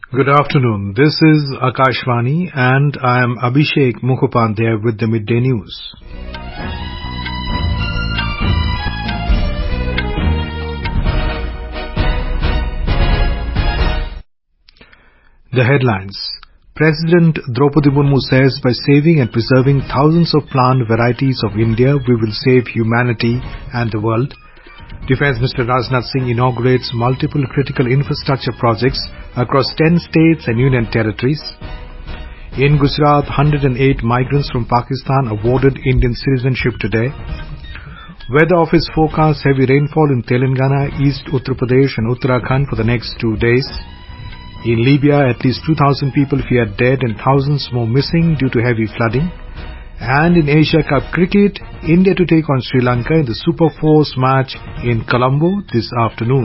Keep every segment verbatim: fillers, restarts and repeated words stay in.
Good afternoon. This is Akashvani and I am Abhishek Mukhopadhyay with the Midday News. The headlines. President Draupadi Murmu says by saving and preserving thousands of plant varieties of India, we will save humanity and the world. Defence Minister Rajnath Singh inaugurates multiple critical infrastructure projects across ten states and union territories. In Gujarat, one hundred eight migrants from Pakistan awarded Indian citizenship today. Weather Office forecasts heavy rainfall in Telangana, East Uttar Pradesh and Uttarakhand for the next two days. In Libya, at least two thousand people feared dead and thousands more missing due to heavy flooding. And in Asia Cup Cricket, India to take on Sri Lanka in the Super Fours match in Colombo this afternoon.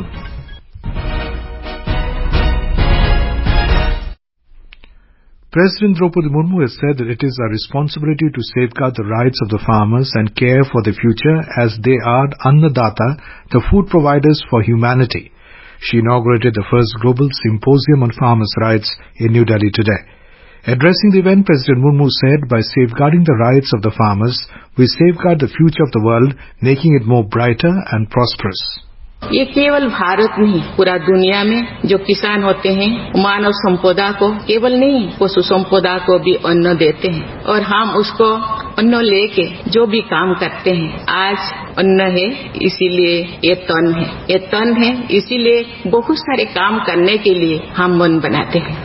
President Draupadi Murmu has said that it is our responsibility to safeguard the rights of the farmers and care for their future as they are Annadata, the food providers for humanity. She inaugurated the first global symposium on farmers' rights in New Delhi today. Addressing the event, President Murmu said, by safeguarding the rights of the farmers, we safeguard the future of the world, making it more brighter and prosperous. ये केवल भारत नहीं, पूरा दुनिया में जो किसान होते हैं, मानव संपदा को केवल नहीं, पशु संपदा को भी अन्न देते हैं और हम उसको अन्न लेके जो भी काम करते हैं, आज अन्न है इसीलिए ये तन है, ये तन है इसीलिए बहुत सारे काम करने के लिए हम मन बनाते हैं.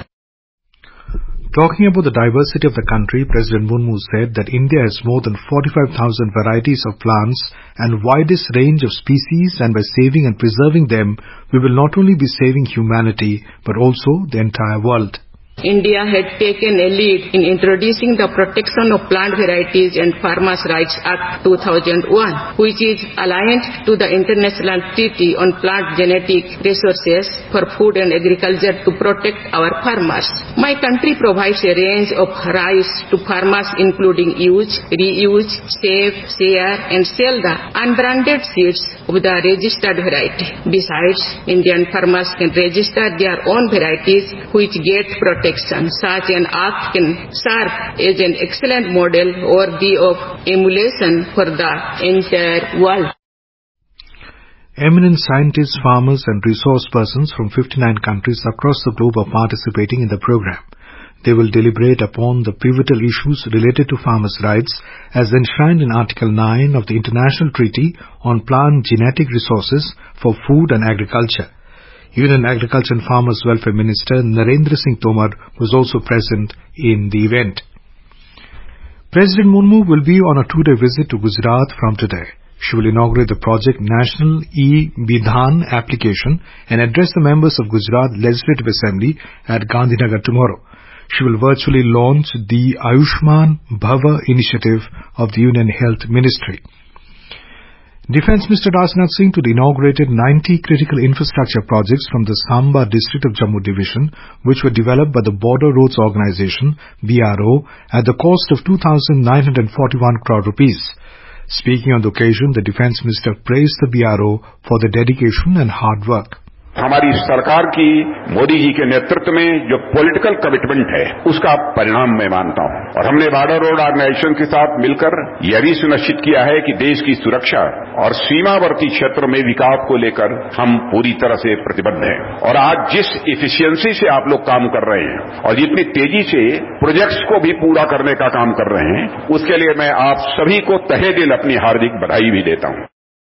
Talking about the diversity of the country, President Murmu said that India has more than forty-five thousand varieties of plants and widest range of species, and by saving and preserving them, we will not only be saving humanity but also the entire world. India had taken a lead in introducing the Protection of Plant Varieties and Farmers' Rights Act two thousand one, which is aligned to the International Treaty on Plant Genetic Resources for Food and Agriculture to protect our farmers. My country provides a range of rights to farmers including use, reuse, save, share and sell the unbranded seeds of the registered variety. Besides, Indian farmers can register their own varieties which get protected. Such an act can serve as an excellent model worthy of emulation for the entire world. Eminent scientists, farmers and resource persons from fifty-nine countries across the globe are participating in the program. They will deliberate upon the pivotal issues related to farmers' rights as enshrined in Article nine of the International Treaty on Plant Genetic Resources for Food and Agriculture. Union Agriculture and Farmers Welfare Minister Narendra Singh Tomar was also present in the event. President Murmu will be on a two-day visit to Gujarat from today. She will inaugurate the project National E-Bidhan application and address the members of Gujarat Legislative Assembly at Gandhinagar tomorrow. She will virtually launch the Ayushman Bhava initiative of the Union Health Ministry. Defence Minister Rajnath Singh today inaugurated ninety critical infrastructure projects from the Samba district of Jammu division, which were developed by the Border Roads Organisation, B R O, at the cost of two thousand nine hundred forty-one crore rupees. Speaking on the occasion, the Defence Minister praised the B R O for their dedication and hard work. हमारी सरकार की मोदी जी के नेतृत्व में जो political commitment है उसका परिणाम मैं मानता हूं और हमने बॉर्डर रोड ऑर्गेनाइजेशन के साथ मिलकर यह भी सुनिश्चित किया है कि देश की सुरक्षा और सीमावर्ती क्षेत्र में विकास को लेकर हम पूरी तरह से प्रतिबद्ध हैं और आज जिस एफिशिएंसी से आप लोग काम कर रहे हैं और जितनी तेजी से प्रोजेक्ट्स को भी पूरा करने का काम कर रहे हैं उसके लिए मैं आप सभी को तहे दिल अपनी हार्दिक बधाई भी देता हूं.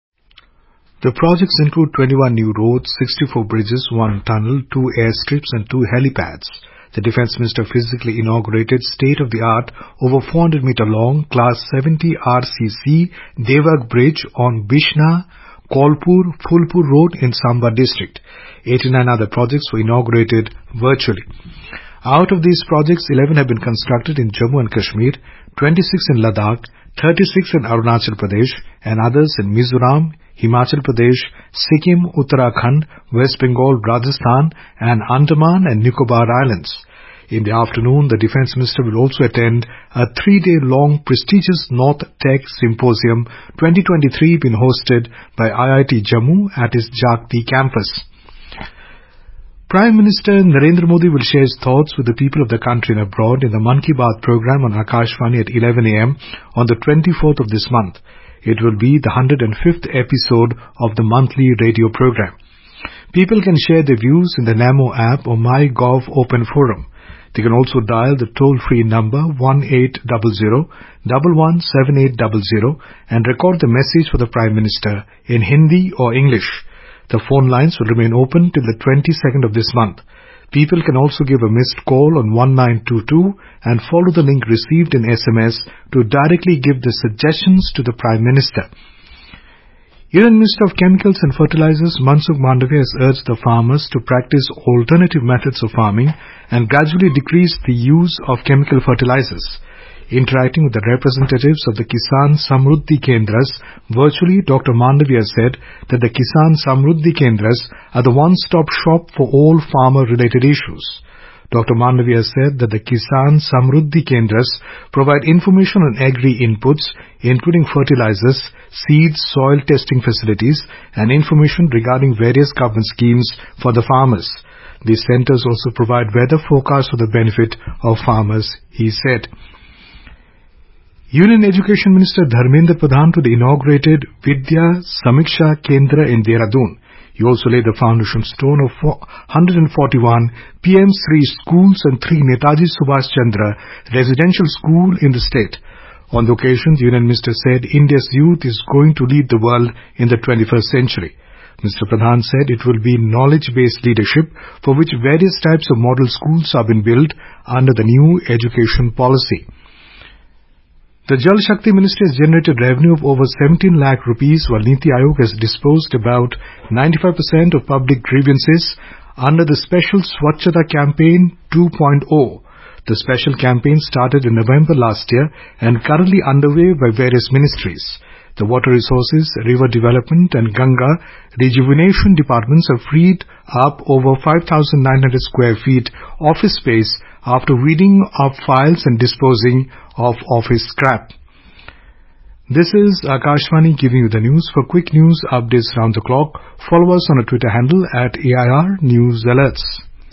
The projects include twenty-one new roads, sixty-four bridges, one tunnel, two airstrips and two helipads. The Defence Minister physically inaugurated state-of-the-art, over four hundred meter long, Class seventy R C C Devak Bridge on Bishna, Kolpur, Phulpur Road in Samba district. eighty-nine other projects were inaugurated virtually. Out of these projects, eleven have been constructed in Jammu and Kashmir, twenty-six in Ladakh, thirty-six in Arunachal Pradesh and others in Mizoram, Himachal Pradesh, Sikkim, Uttarakhand, West Bengal, Rajasthan and Andaman and Nicobar Islands. In the afternoon, the Defence Minister will also attend a three-day-long prestigious North Tech Symposium twenty twenty-three being hosted by I I T Jammu at its Jagti campus. Prime Minister Narendra Modi will share his thoughts with the people of the country and abroad in the Mann Ki Baat program on Akashvani at eleven a m on the twenty-fourth of this month. It will be the one hundred fifth episode of the monthly radio program. People can share their views in the Namo app or MyGov Open Forum. They can also dial the toll-free number one eight hundred, one one seven eight zero zero and record the message for the Prime Minister in Hindi or English. The phone lines will remain open till the twenty-second of this month. People can also give a missed call on one nine two two and follow the link received in S M S to directly give the suggestions to the Prime Minister. Union Minister of Chemicals and Fertilizers Mansukh Mandavia has urged the farmers to practice alternative methods of farming and gradually decrease the use of chemical fertilizers. Interacting with the representatives of the Kisan Samruddhi Kendras virtually, Doctor Mandavia said that the Kisan Samruddhi Kendras are the one-stop shop for all farmer-related issues. Doctor Mandavia said that the Kisan Samruddhi Kendras provide information on agri inputs, including fertilizers, seeds, soil testing facilities, and information regarding various government schemes for the farmers. These centers also provide weather forecasts for the benefit of farmers, he said. Union Education Minister Dharmendra Pradhan today inaugurated Vidya Samiksha Kendra in Dehradun. He also laid the foundation stone of one hundred forty-one P M three schools and three Netaji Subhash Chandra residential school in the state. On the occasion, the Union Minister said India's youth is going to lead the world in the twenty-first century. Mister Pradhan said it will be knowledge-based leadership for which various types of model schools have been built under the new education policy. The Jal Shakti Ministry has generated revenue of over seventeen lakh rupees while Niti Aayog has disposed about ninety-five percent of public grievances under the special Swachhata Campaign two point oh. The special campaign started in November last year and currently underway by various ministries. The Water Resources, River Development and Ganga Rejuvenation departments have freed up over five thousand nine hundred square feet office space after weeding up files and disposing of office scrap. This is Akashvani giving you the news. For quick news updates round the clock, follow us on our Twitter handle at A I R News Alerts.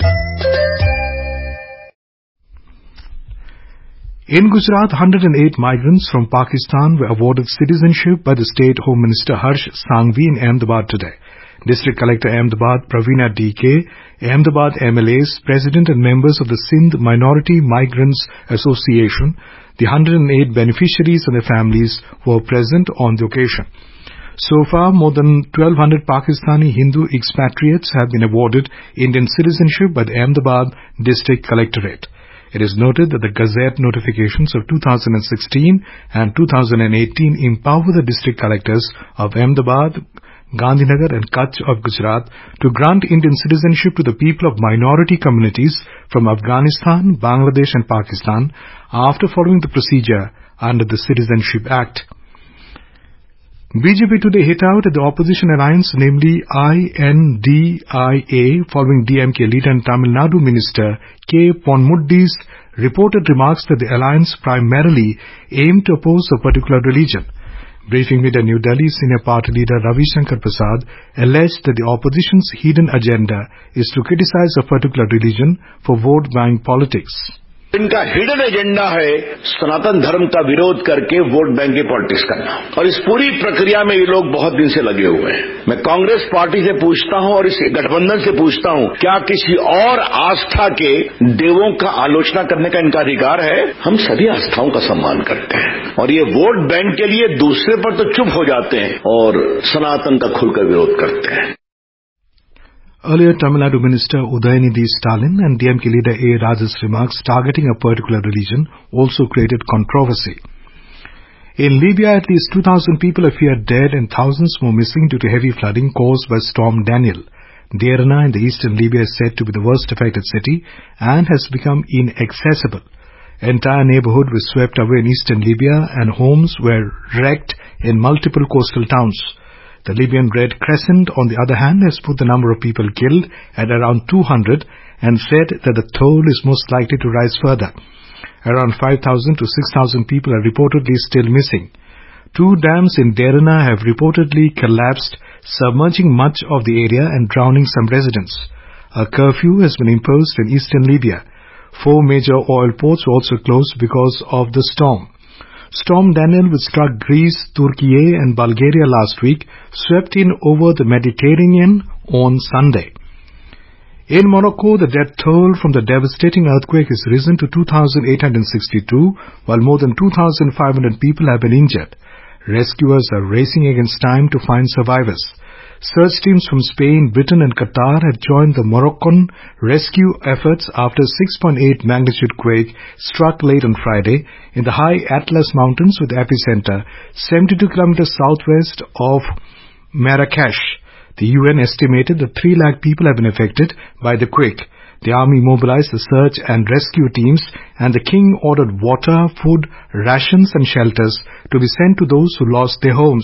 In Gujarat, one hundred eight migrants from Pakistan were awarded citizenship by the State Home Minister Harsh Sanghvi in Ahmedabad today. District Collector Ahmedabad Praveena D K, Ahmedabad M L As, President and members of the Sindh Minority Migrants Association, the one hundred eight beneficiaries and their families were present on the occasion. So far, more than twelve hundred Pakistani Hindu expatriates have been awarded Indian citizenship by the Ahmedabad District Collectorate. It is noted that the Gazette notifications of two thousand sixteen and two thousand eighteen empower the district collectors of Ahmedabad, Gandhinagar and Kutch of Gujarat to grant Indian citizenship to the people of minority communities from Afghanistan, Bangladesh and Pakistan after following the procedure under the Citizenship Act. B J P today hit out at the opposition alliance, namely I N D I A, following D M K leader and Tamil Nadu Minister K. Ponmuddi's reported remarks that the alliance primarily aimed to oppose a particular religion. Briefing with New Delhi, senior party leader Ravi Shankar Prasad alleged that the opposition's hidden agenda is to criticize a particular religion for vote bank politics. इनका hidden agenda है सनातन धर्म का विरोध करके vote bank की politics करना, और इस पूरी प्रक्रिया में ये लोग बहुत दिन से लगे हुए हैं। मैं कांग्रेस पार्टी से पूछता हूं और इस गठबंधन से पूछता हूं, क्या किसी और आस्था के देवों का आलोचना करने का इनका अधिकार है? हम सभी आस्थाओं का सम्मान करते हैं और ये वोट बैंक के लिए दूसरे पर तो चुप हो जाते हैं और सनातन का खुलकर विरोध करते हैं। Earlier, Tamil Nadu Minister Udayanithi Stalin and D M K leader A. Raja's remarks targeting a particular religion also created controversy. In Libya, at least two thousand people are feared dead and thousands more missing due to heavy flooding caused by Storm Daniel. Derna in the eastern Libya is said to be the worst affected city and has become inaccessible. Entire neighborhood was swept away in eastern Libya and homes were wrecked in multiple coastal towns. The Libyan Red Crescent, on the other hand, has put the number of people killed at around two hundred and said that the toll is most likely to rise further. Around five thousand to six thousand people are reportedly still missing. Two dams in Derna have reportedly collapsed, submerging much of the area and drowning some residents. A curfew has been imposed in eastern Libya. Four major oil ports were also closed because of the storm. Storm Daniel, which struck Greece, Turkey and Bulgaria last week, swept in over the Mediterranean on Sunday. In Morocco, the death toll from the devastating earthquake has risen to two thousand eight hundred sixty-two, while more than two thousand five hundred people have been injured. Rescuers are racing against time to find survivors. Search teams from Spain, Britain and Qatar have joined the Moroccan rescue efforts after a six point eight magnitude quake struck late on Friday in the high Atlas Mountains with epicenter seventy-two kilometers southwest of Marrakesh. The U N estimated that three lakh people have been affected by the quake. The army mobilized the search and rescue teams, and the king ordered water, food, rations and shelters to be sent to those who lost their homes.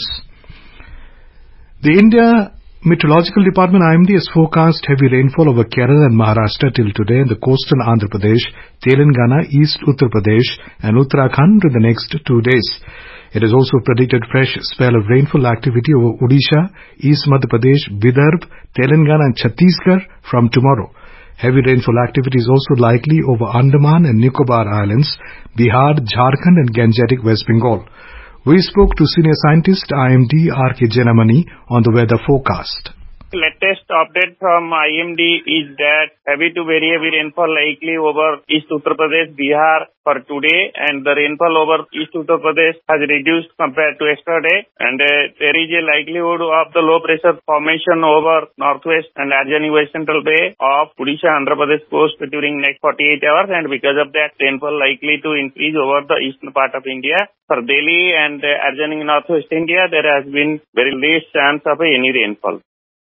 The India Meteorological Department I M D has forecast heavy rainfall over Kerala and Maharashtra till today in the coastal Andhra Pradesh, Telangana, East Uttar Pradesh and Uttarakhand in the next two days. It has also predicted fresh spell of rainfall activity over Odisha, East Madhya Pradesh, Vidarbha, Telangana and Chhattisgarh from tomorrow. Heavy rainfall activity is also likely over Andaman and Nicobar Islands, Bihar, Jharkhand and Gangetic West Bengal. We spoke to senior scientist I M D R K Janamani on the weather forecast. Latest update from I M D is that heavy to very heavy rainfall likely over East Uttar Pradesh, Bihar for today, and the rainfall over East Uttar Pradesh has reduced compared to yesterday, and uh, there is a likelihood of the low pressure formation over northwest and Arjani West Central Bay of Odisha Andhra Pradesh coast during next forty-eight hours, and because of that rainfall likely to increase over the eastern part of India. For Delhi and uh, Arjani Northwest India, there has been very less chance of uh, any rainfall.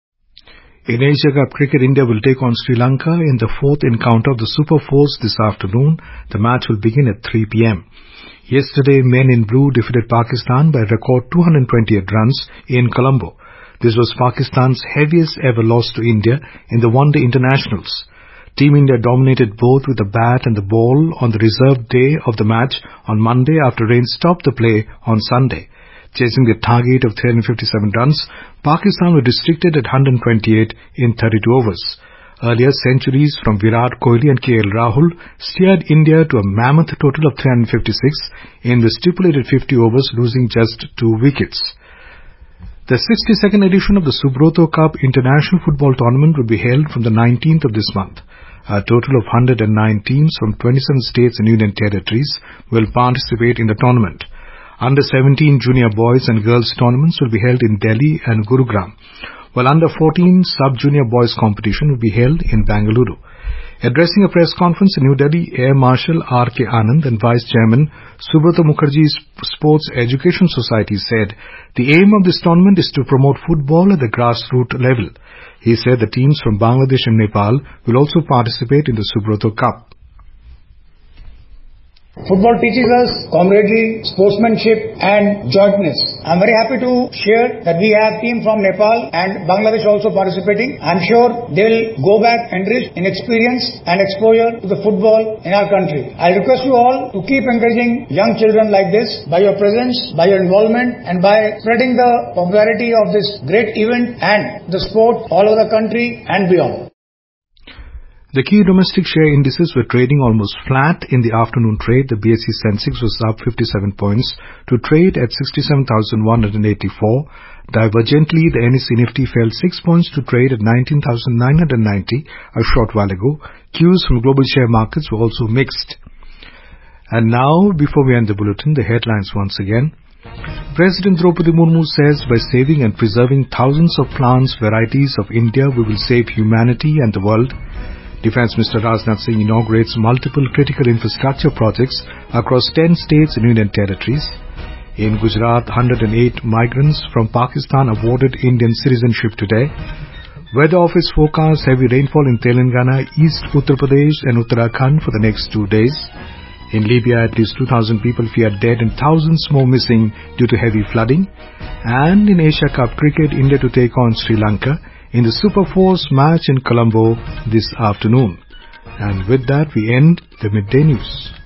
In Asia Cup Cricket, India will take on Sri Lanka in the fourth encounter of the Super Fours this afternoon. The match will begin at three p m Yesterday, men in blue defeated Pakistan by a record two hundred twenty-eight runs in Colombo. This was Pakistan's heaviest ever loss to India in the one-day internationals. Team India dominated both with the bat and the ball on the reserved day of the match on Monday after rain stopped the play on Sunday. Chasing the target of three hundred fifty-seven runs, Pakistan were restricted at one hundred twenty-eight in thirty-two overs. Earlier, centuries from Virat Kohli and K L Rahul steered India to a mammoth total of three hundred fifty-six in the stipulated fifty overs, losing just two wickets. The sixty-second edition of the Subroto Cup International Football Tournament will be held from the nineteenth of this month. A total of one hundred nine teams from twenty-seven states and union territories will participate in the tournament. Under seventeen junior boys and girls tournaments will be held in Delhi and Gurugram, while under fourteen sub-junior boys competition will be held in Bangalore. Addressing a press conference in New Delhi, Air Marshal R K Anand and Vice Chairman Subrata Mukherjee Sports Education Society said the aim of this tournament is to promote football at the grassroots level. He said the teams from Bangladesh and Nepal will also participate in the Subroto Cup. Football teaches us camaraderie, sportsmanship and jointness. I'm very happy to share that we have team from Nepal and Bangladesh also participating. I'm sure they'll go back enriched in experience and exposure to the football in our country. I request you all to keep encouraging young children like this by your presence, by your involvement and by spreading the popularity of this great event and the sport all over the country and beyond. The key domestic share indices were trading almost flat in the afternoon trade. The B S E Sensex was up fifty-seven points to trade at sixty-seven thousand one hundred eighty-four. Divergently, the N S E Nifty fell six points to trade at nineteen thousand nine hundred ninety a short while ago. Cues from global share markets were also mixed. And now, before we end the bulletin, the headlines once again. President Draupadi Murmu says by saving and preserving thousands of plants varieties of India, we will save humanity and the world. Defence Minister Rajnath Singh inaugurates multiple critical infrastructure projects across ten states and union territories. In Gujarat, one hundred eight migrants from Pakistan awarded Indian citizenship today. Weather Office forecasts heavy rainfall in Telangana, East Uttar Pradesh and Uttarakhand for the next two days. In Libya, at least two thousand people fear dead and thousands more missing due to heavy flooding. And in Asia Cup Cricket, India to take on Sri Lanka in the Super Fours match in Colombo this afternoon. And with that, we end the Midday News.